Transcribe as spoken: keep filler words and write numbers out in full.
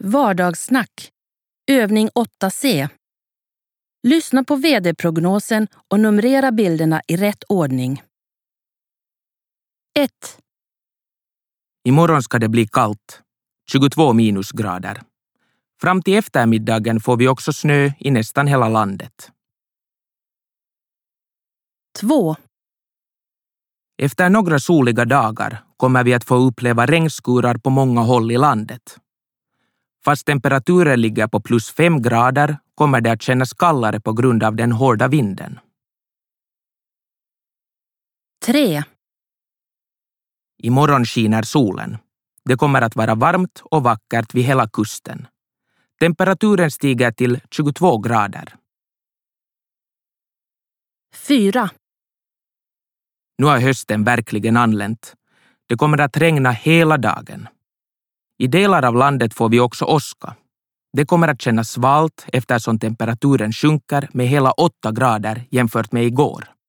Vardagssnack. Övning åtta C. Lyssna på väderprognosen och numrera bilderna i rätt ordning. ett. Imorgon ska det bli kallt. tjugotvå minusgrader. Fram till eftermiddagen får vi också snö i nästan hela landet. två. Efter några soliga dagar kommer vi att få uppleva regnskurar på många håll i landet. Fast temperaturen ligger på plus fem grader kommer det att kännas kallare på grund av den hårda vinden. tre. Imorgon skiner solen. Det kommer att vara varmt och vackert vid hela kusten. Temperaturen stiger till tjugotvå grader. fyra. Nu har hösten verkligen anlänt. Det kommer att regna hela dagen. I delar av landet får vi också åska. Det kommer att kännas svalt eftersom temperaturen sjunker med hela åtta grader jämfört med igår.